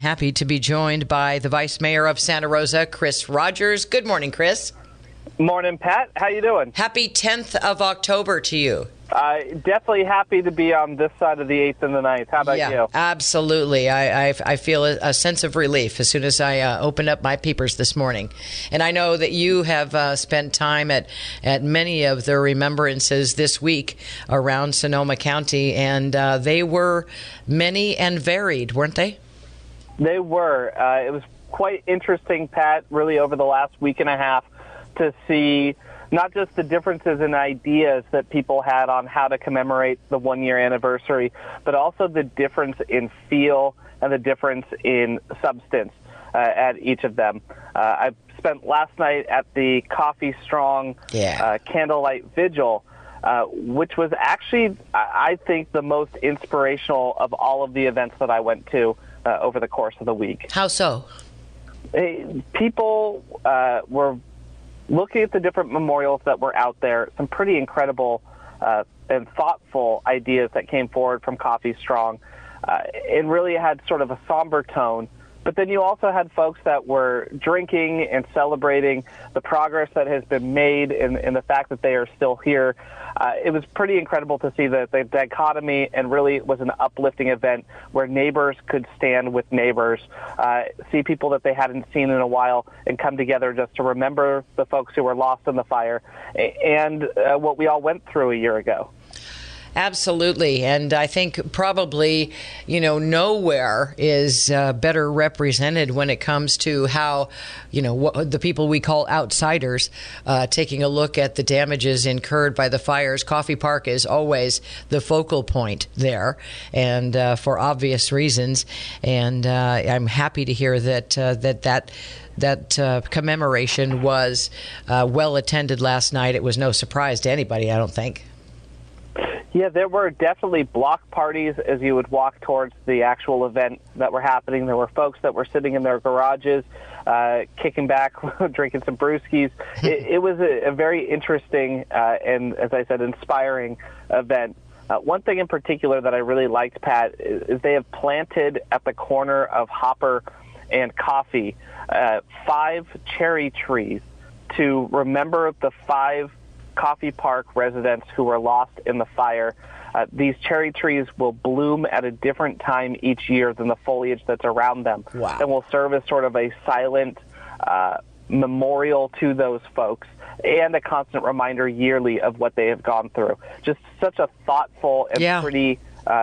happy to be joined by the Vice Mayor of Santa Rosa, Chris Rogers. Good morning, Chris. Morning, Pat. How you doing? Happy 10th of October to you. Definitely happy to be on this side of the 8th and the 9th. How about you? Absolutely. I feel a sense of relief as soon as I opened up my papers this morning. And I know that you have spent time at many of the remembrances this week around Sonoma County, and they were many and varied, weren't they? They were. It was quite interesting, Pat, really over the last week and a half to see not just the differences in ideas that people had on how to commemorate the one-year anniversary, but also the difference in feel and the difference in substance at each of them. I spent last night at the Coffee Strong candlelight vigil, which was actually, I think, the most inspirational of all of the events that I went to over the course of the week. How so? People were looking at the different memorials that were out there, some pretty incredible and thoughtful ideas that came forward from Coffee Strong. And really had sort of a somber tone. But then you also had folks that were drinking and celebrating the progress that has been made and the fact that they are still here. It was pretty incredible to see the dichotomy, and really it was an uplifting event where neighbors could stand with neighbors, see people that they hadn't seen in a while, and come together just to remember the folks who were lost in the fire and what we all went through a year ago. Absolutely. And I think probably, nowhere is better represented when it comes to how, the people we call outsiders, taking a look at the damages incurred by the fires. Coffey Park is always the focal point there, and for obvious reasons. And I'm happy to hear that commemoration was well attended last night. It was no surprise to anybody, I don't think. Yeah, there were definitely block parties as you would walk towards the actual event that were happening. There were folks that were sitting in their garages, kicking back, drinking some brewskis. It was a very interesting and, as I said, inspiring event. One thing in particular that I really liked, Pat, is they have planted at the corner of Hopper and Coffee 5 cherry trees to remember the 5 Coffey Park residents who were lost in the fire. These cherry trees will bloom at a different time each year than the foliage that's around them. Wow. And will serve as sort of a silent memorial to those folks and a constant reminder yearly of what they have gone through. Just such a thoughtful and pretty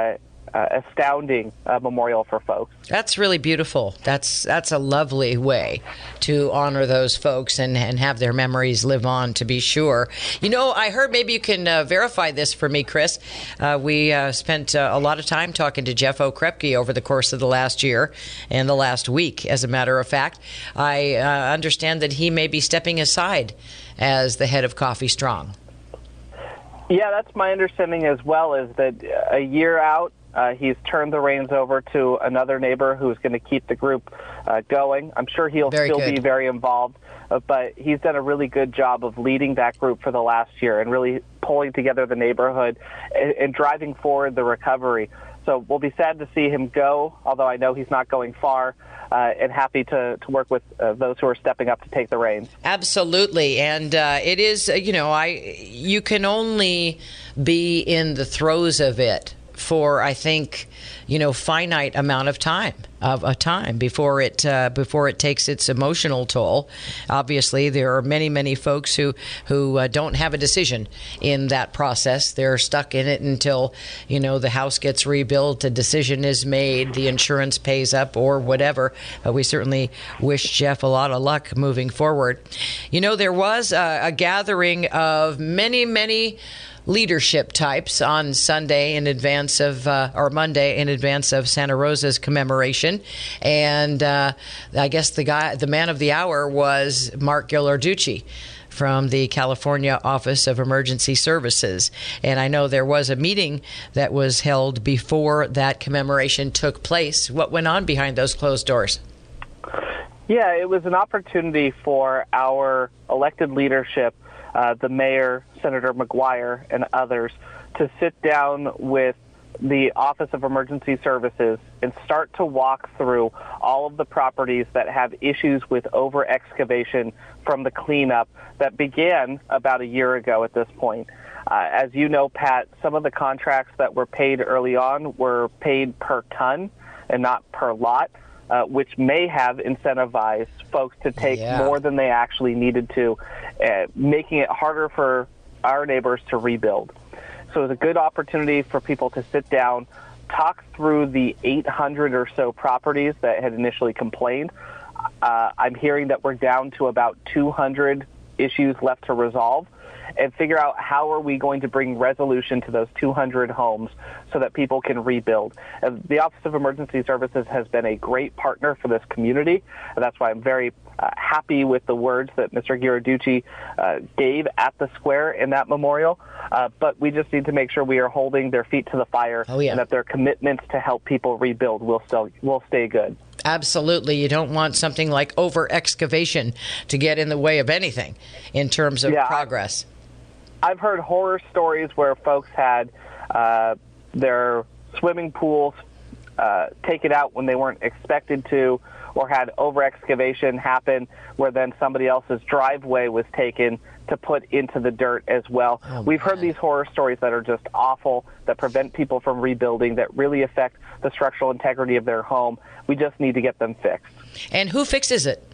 astounding memorial for folks. That's really beautiful. That's a lovely way to honor those folks and have their memories live on, to be sure. I heard, maybe you can verify this for me, Chris. We spent a lot of time talking to Jeff Okrepke over the course of the last year and the last week, as a matter of fact. I understand that he may be stepping aside as the head of Coffee Strong. Yeah, that's my understanding as well, is that a year out, he's turned the reins over to another neighbor who's going to keep the group going. I'm sure he'll still be very involved, but he's done a really good job of leading that group for the last year and really pulling together the neighborhood and driving forward the recovery. So we'll be sad to see him go, although I know he's not going far, and happy to work with those who are stepping up to take the reins. Absolutely. And it is, you can only be in the throes of it for, I think, finite amount of time before it takes its emotional toll. Obviously, there are many folks who don't have a decision in that process. They're stuck in it until the house gets rebuilt, a decision is made, the insurance pays up, or whatever. We certainly wish Jeff a lot of luck moving forward. There was a gathering of many leadership types on Sunday in advance of, or Monday in advance of Santa Rosa's commemoration. And I guess the man of the hour was Mark Ghilarducci from the California Office of Emergency Services. And I know there was a meeting that was held before that commemoration took place. What went on behind those closed doors? Yeah, it was an opportunity for our elected leadership, the mayor, Senator McGuire, and others, to sit down with the Office of Emergency Services and start to walk through all of the properties that have issues with over-excavation from the cleanup that began about a year ago at this point. As you know, Pat, some of the contracts that were paid early on were paid per ton and not per lot, which may have incentivized folks to take more than they actually needed to, making it harder for our neighbors to rebuild. So it's a good opportunity for people to sit down, talk through the 800 or so properties that had initially complained. I'm hearing that we're down to about 200 issues left to resolve, and figure out how are we going to bring resolution to those 200 homes so that people can rebuild. The Office of Emergency Services has been a great partner for this community, and that's why I'm very happy with the words that Mr. Ghirarducci gave at the square in that memorial. But we just need to make sure we are holding their feet to the fire and that their commitments to help people rebuild will stay good. Absolutely. You don't want something like over-excavation to get in the way of anything in terms of progress. I've heard horror stories where folks had their swimming pools taken out when they weren't expected to, or had over-excavation happen where then somebody else's driveway was taken to put into the dirt as well. We've heard these horror stories that are just awful, that prevent people from rebuilding, that really affect the structural integrity of their home. We just need to get them fixed. And who fixes it?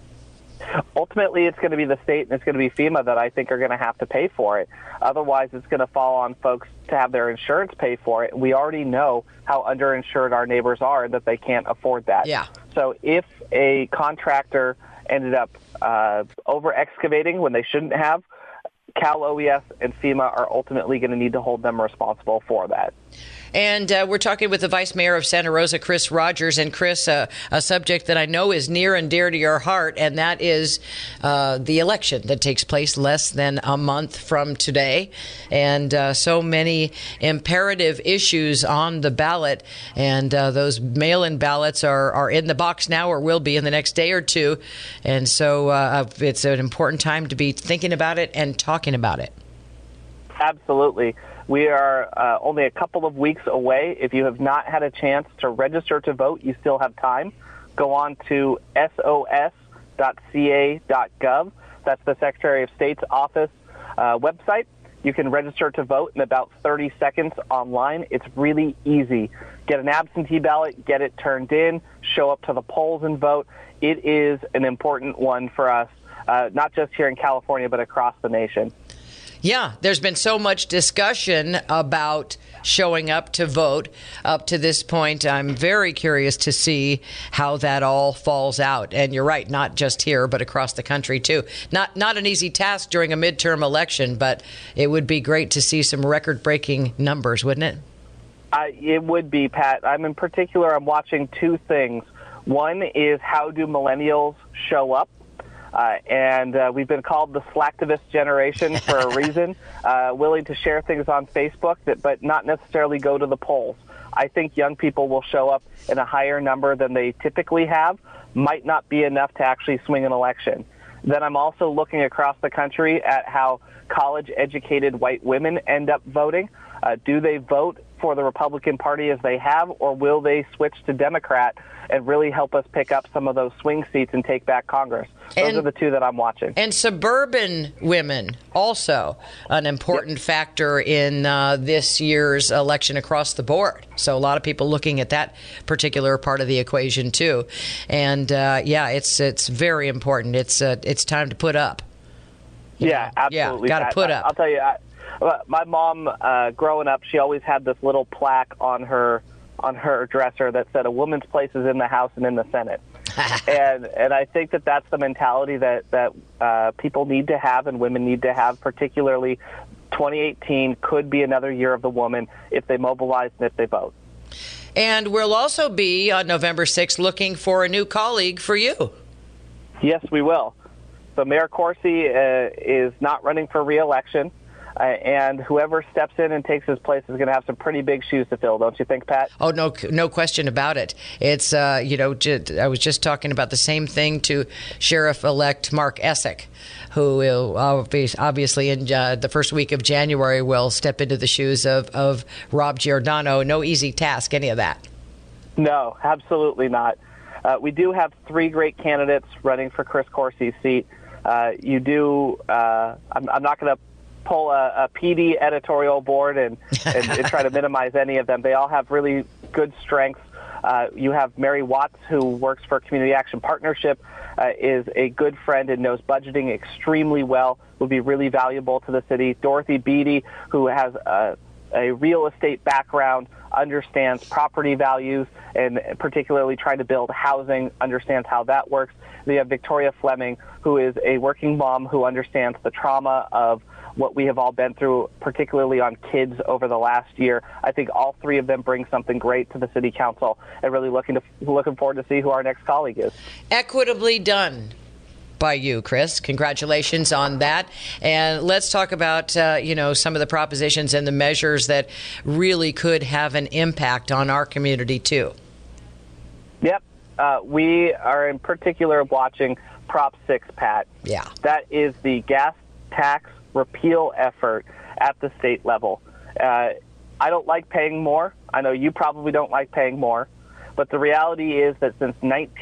Ultimately, it's going to be the state and it's going to be FEMA that I think are going to have to pay for it. Otherwise, it's going to fall on folks to have their insurance pay for it. We already know how underinsured our neighbors are, that they can't afford that. Yeah. So if a contractor ended up over-excavating when they shouldn't have, Cal OES and FEMA are ultimately going to need to hold them responsible for that. And we're talking with the Vice Mayor of Santa Rosa, Chris Rogers. And Chris, a subject that I know is near and dear to your heart, and that is the election that takes place less than a month from today. And so many imperative issues on the ballot. And those mail-in ballots are in the box now, or will be in the next day or two. And so it's an important time to be thinking about it and talking about it. Absolutely. We are only a couple of weeks away. If you have not had a chance to register to vote, you still have time. Go on to sos.ca.gov. That's the Secretary of State's office website. You can register to vote in about 30 seconds online. It's really easy. Get an absentee ballot, get it turned in, show up to the polls and vote. It is an important one for us, not just here in California, but across the nation. Yeah, there's been so much discussion about showing up to vote up to this point. I'm very curious to see how that all falls out. And you're right, not just here, but across the country, too. Not an easy task during a midterm election, but it would be great to see some record-breaking numbers, wouldn't it? It would be, Pat. I'm watching two things. One is, how do millennials show up? And we've been called the slacktivist generation for a reason, willing to share things on Facebook, but not necessarily go to the polls. I think young people will show up in a higher number than they typically have, might not be enough to actually swing an election. Then I'm also looking across the country at how college-educated white women end up voting. Do they vote for the Republican Party as they have, or will they switch to Democrat and really help us pick up some of those swing seats and take back Congress? Those are the two that I'm watching. And suburban women, also an important factor in this year's election across the board. So a lot of people looking at that particular part of the equation, too. And, it's very important. It's time to put up. Yeah, absolutely. Yeah, got to put up. I'll tell you, my mom, growing up, she always had this little plaque on her dresser that said, "A woman's place is in the House and in the Senate." and I think that's the mentality that people need to have and women need to have. Particularly, 2018 could be another year of the woman if they mobilize and if they vote. And we'll also be on November 6th looking for a new colleague for you. Yes, we will. So Mayor Corsi is not running for re-election. and whoever steps in and takes his place is going to have some pretty big shoes to fill, don't you think, Pat? Oh, no question about it. It's, I was just talking about the same thing to Sheriff-elect Mark Essick, who will obviously in the first week of January will step into the shoes of Rob Giordano. No easy task, any of that. No, absolutely not. We do have 3 great candidates running for Chris Coursey's seat. I'm not going to pull a PD editorial board and try to minimize any of them. They all have really good strengths. You have Mary Watts, who works for Community Action Partnership, is a good friend and knows budgeting extremely well, would be really valuable to the city. Dorothy Beatty, who has a real estate background, understands property values and particularly trying to build housing, understands how that works. We have Victoria Fleming, who is a working mom who understands the trauma of what we have all been through, particularly on kids over the last year. I think all 3 of them bring something great to the city council, and really looking forward to see who our next colleague is. Equitably done by you, Chris. Congratulations on that. And let's talk about, some of the propositions and the measures that really could have an impact on our community, too. Yep. We are in particular watching Prop 6, Pat. Yeah. That is the gas tax repeal effort at the state level. I don't like paying more. I know you probably don't like paying more. But the reality is that since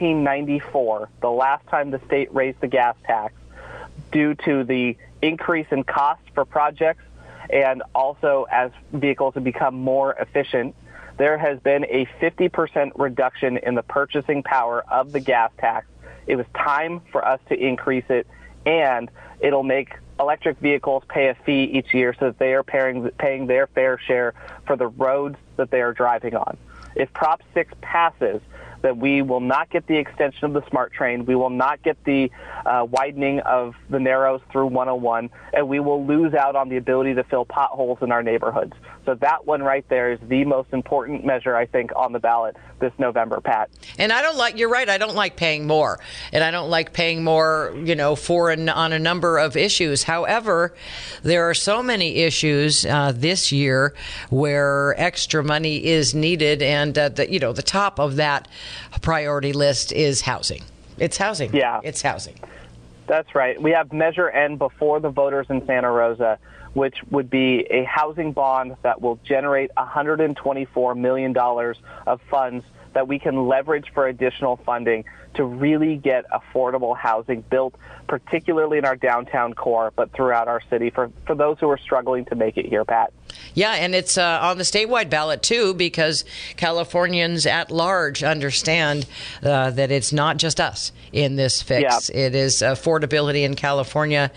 1994, the last time the state raised the gas tax, due to the increase in cost for projects and also as vehicles have become more efficient, there has been a 50% reduction in the purchasing power of the gas tax. It was time for us to increase it, and it'll make electric vehicles pay a fee each year so that they are paying their fair share for the roads that they are driving on. If Prop 6 passes, then we will not get the extension of the SMART train, we will not get the widening of the Narrows through 101, and we will lose out on the ability to fill potholes in our neighborhoods. So that one right there is the most important measure, I think, on the ballot this November, Pat. And you're right, I don't like paying more. And I don't like paying more, on a number of issues. However, there are so many issues this year where extra money is needed, and the top of that priority list is housing. It's housing. Yeah. It's housing. That's right. We have Measure N before the voters in Santa Rosa, which would be a housing bond that will generate $124 million of funds that we can leverage for additional funding to really get affordable housing built, particularly in our downtown core, but throughout our city for those who are struggling to make it here, Pat. Yeah, and it's on the statewide ballot, too, because Californians at large understand that it's not just us in this fix. Yeah. It is affordability in California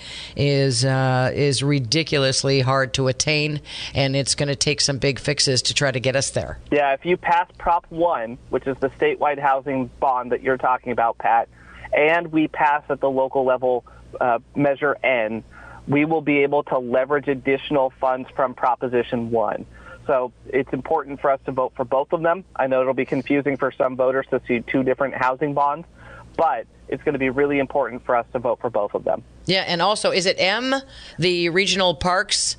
is ridiculously hard to attain, and it's going to take some big fixes to try to get us there. Yeah, if you pass Prop 1, which is the statewide housing bond that you're talking about, Pat, and we pass at the local level Measure N, we will be able to leverage additional funds from Proposition 1. So it's important for us to vote for both of them. I know it'll be confusing for some voters to see 2 different housing bonds, but it's going to be really important for us to vote for both of them. Yeah, and also, is it M, the regional parks?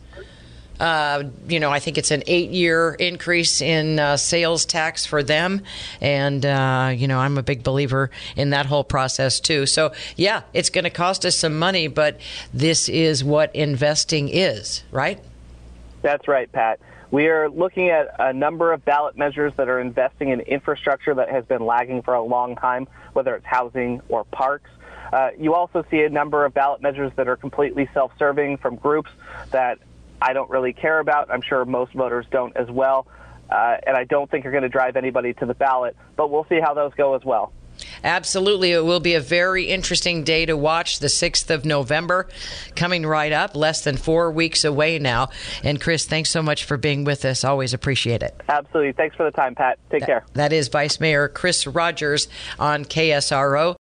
I think it's an 8-year increase in sales tax for them. And, I'm a big believer in that whole process, too. So, yeah, it's going to cost us some money, but this is what investing is, right? That's right, Pat. We are looking at a number of ballot measures that are investing in infrastructure that has been lagging for a long time, whether it's housing or parks. You also see a number of ballot measures that are completely self-serving from groups that I don't really care about. I'm sure most voters don't as well. And I don't think are going to drive anybody to the ballot, but we'll see how those go as well. Absolutely. It will be a very interesting day to watch, the 6th of November, coming right up, less than 4 weeks away now. And Chris, thanks so much for being with us. Always appreciate it. Absolutely. Thanks for the time, Pat. Take care. That is Vice Mayor Chris Rogers on KSRO.